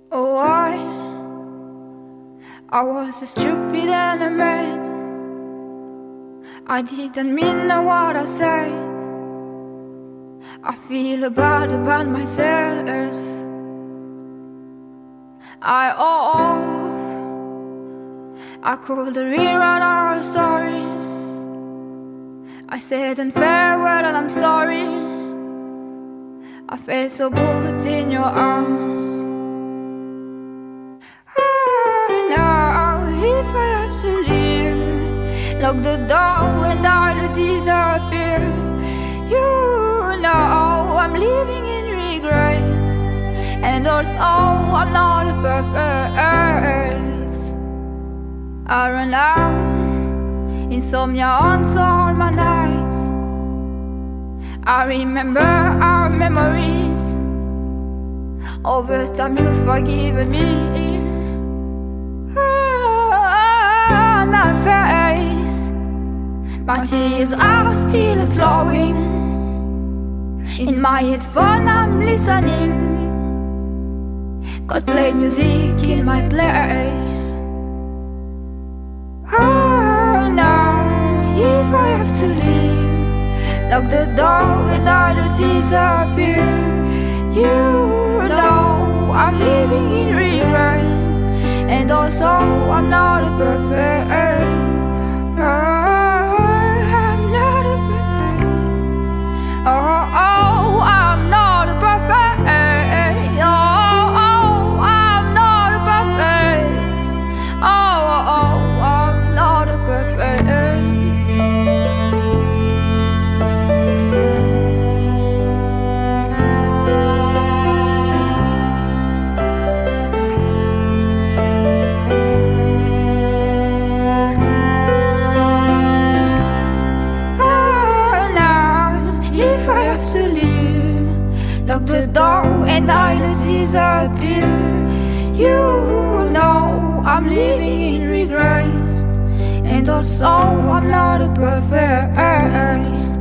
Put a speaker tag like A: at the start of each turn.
A: Oh, I was as stupid and I mad. I didn't mean what I said. I feel bad about myself. I could rewrite our story. I said in farewell and I'm sorry. I felt so good in your arms. Now if I have to leave, lock the door and I'll disappear. You know I'm living in regrets, and also I'm not perfect. I run out, insomnia haunts all my nights. I remember our memories. Over time you'll forgive me. My face, my tears are still flowing. In my headphone I'm listening. God play music in my place. Now if I have to leave, lock the door and I'll disappear. You know I'm living in regret, and also I'm not a perfect. I'm not a perfect. Oh, I'm not a perfect. Oh, I'm not a perfect. Oh, I'm not a perfect. To leave, lock the door and I'll disappear. You know I'm living in regret, and also I'm not a perfect.